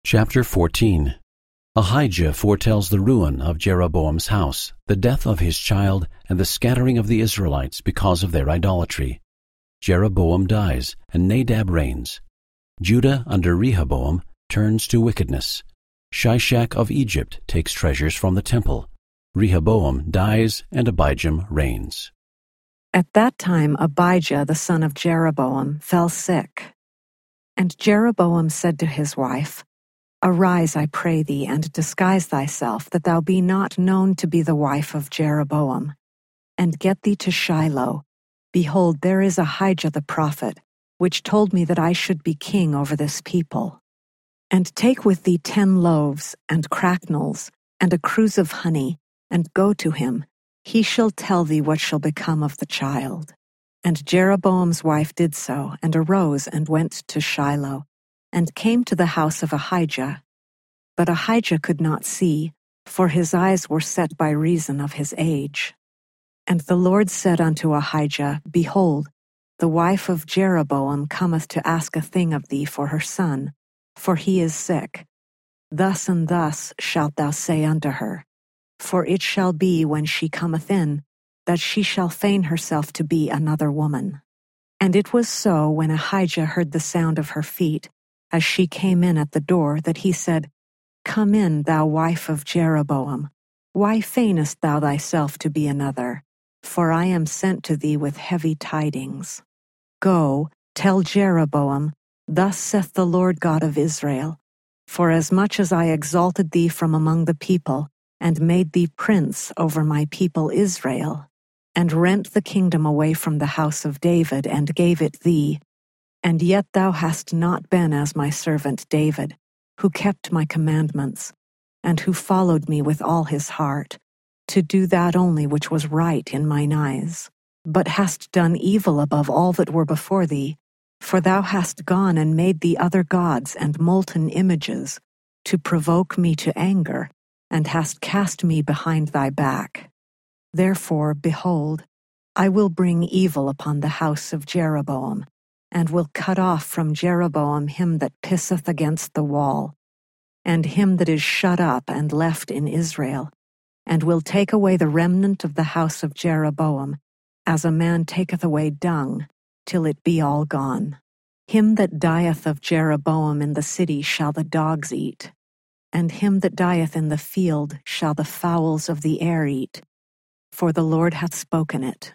Chapter 14. Ahijah foretells the ruin of Jeroboam's house, the death of his child, and the scattering of the Israelites because of their idolatry. Jeroboam dies, and Nadab reigns. Judah under Rehoboam turns to wickedness. Shishak of Egypt takes treasures from the temple. Rehoboam dies, and Abijam reigns. At that time Abijah the son of Jeroboam fell sick. And Jeroboam said to his wife, Arise, I pray thee, and disguise thyself, that thou be not known to be the wife of Jeroboam. And get thee to Shiloh. Behold, there is Ahijah the prophet, which told me that I should be king over this people. And take with thee 10 loaves, and cracknels, and a cruse of honey, and go to him. He shall tell thee what shall become of the child. And Jeroboam's wife did so, and arose and went to Shiloh, and came to the house of Ahijah. But Ahijah could not see, for his eyes were set by reason of his age. And the Lord said unto Ahijah, Behold, the wife of Jeroboam cometh to ask a thing of thee for her son, for he is sick. Thus and thus shalt thou say unto her, for it shall be when she cometh in, that she shall feign herself to be another woman. And it was so, when Ahijah heard the sound of her feet, as she came in at the door, that he said, Come in, thou wife of Jeroboam. Why feignest thou thyself to be another? For I am sent to thee with heavy tidings. Go, tell Jeroboam, Thus saith the Lord God of Israel, Forasmuch as I exalted thee from among the people, and made thee prince over my people Israel, and rent the kingdom away from the house of David, and gave it thee, and yet thou hast not been as my servant David, who kept my commandments, and who followed me with all his heart, to do that only which was right in mine eyes, but hast done evil above all that were before thee, for thou hast gone and made thee other gods and molten images, to provoke me to anger, and hast cast me behind thy back. Therefore, behold, I will bring evil upon the house of Jeroboam, and will cut off from Jeroboam him that pisseth against the wall, and him that is shut up and left in Israel, and will take away the remnant of the house of Jeroboam, as a man taketh away dung, till it be all gone. Him that dieth of Jeroboam in the city shall the dogs eat, and him that dieth in the field shall the fowls of the air eat, for the Lord hath spoken it.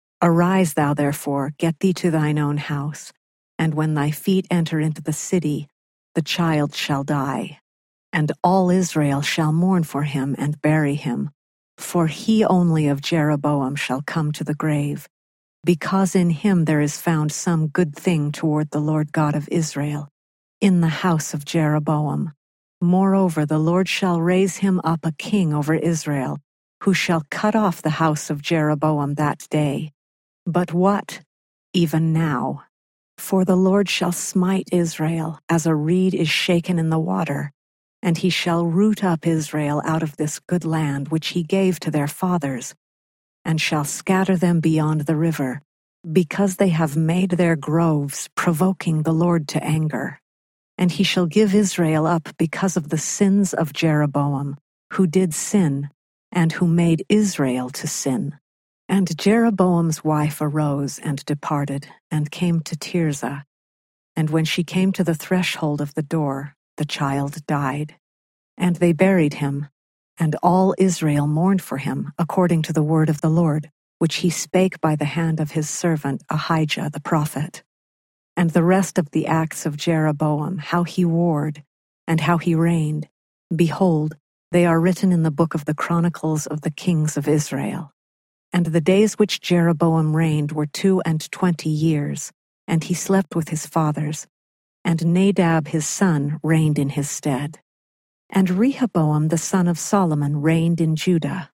Arise thou therefore, get thee to thine own house, and when thy feet enter into the city, the child shall die. And all Israel shall mourn for him and bury him, for he only of Jeroboam shall come to the grave, because in him there is found some good thing toward the Lord God of Israel, in the house of Jeroboam. Moreover, the Lord shall raise him up a king over Israel, who shall cut off the house of Jeroboam that day. But what? Even now. For the Lord shall smite Israel, as a reed is shaken in the water, and he shall root up Israel out of this good land which he gave to their fathers, and shall scatter them beyond the river, because they have made their groves, provoking the Lord to anger. And he shall give Israel up because of the sins of Jeroboam, who did sin, and who made Israel to sin. And Jeroboam's wife arose and departed, and came to Tirzah. And when she came to the threshold of the door, the child died. And they buried him, and all Israel mourned for him, according to the word of the Lord, which he spake by the hand of his servant Ahijah the prophet. And the rest of the acts of Jeroboam, how he warred, and how he reigned, behold, they are written in the book of the Chronicles of the kings of Israel. And the days which Jeroboam reigned were 22 years, and he slept with his fathers, and Nadab his son reigned in his stead. And Rehoboam the son of Solomon reigned in Judah.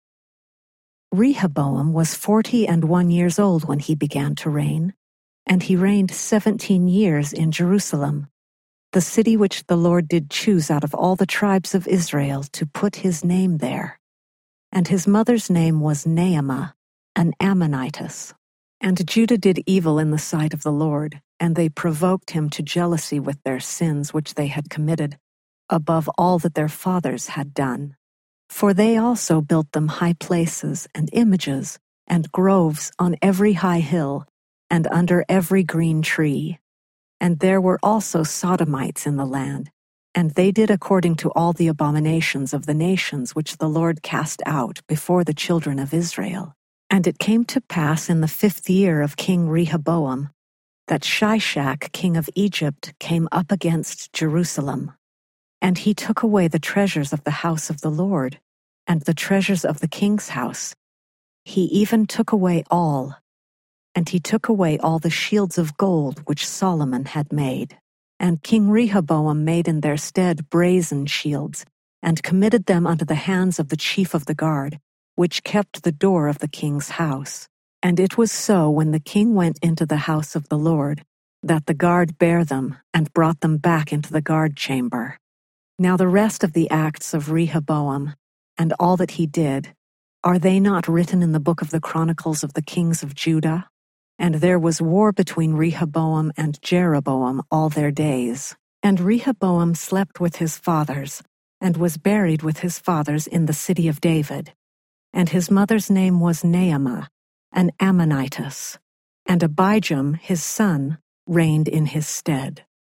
Rehoboam was 41 years old when he began to reign, and he reigned 17 years in Jerusalem, the city which the Lord did choose out of all the tribes of Israel to put his name there. And his mother's name was Naamah, an Ammonitess. And Judah did evil in the sight of the Lord, and they provoked him to jealousy with their sins which they had committed, above all that their fathers had done. For they also built them high places and images and groves on every high hill and under every green tree. And there were also Sodomites in the land, and they did according to all the abominations of the nations which the Lord cast out before the children of Israel. And it came to pass in the 5th year of King Rehoboam that Shishak king of Egypt came up against Jerusalem. And he took away the treasures of the house of the Lord, and the treasures of the king's house. He even took away all. And he took away all the shields of gold which Solomon had made. And King Rehoboam made in their stead brazen shields, and committed them unto the hands of the chief of the guard, which kept the door of the king's house. And it was so, when the king went into the house of the Lord, that the guard bare them, and brought them back into the guard chamber. Now the rest of the acts of Rehoboam, and all that he did, are they not written in the book of the Chronicles of the kings of Judah? And there was war between Rehoboam and Jeroboam all their days. And Rehoboam slept with his fathers, and was buried with his fathers in the city of David. And his mother's name was Naamah, an Ammonitess. And Abijam his son reigned in his stead.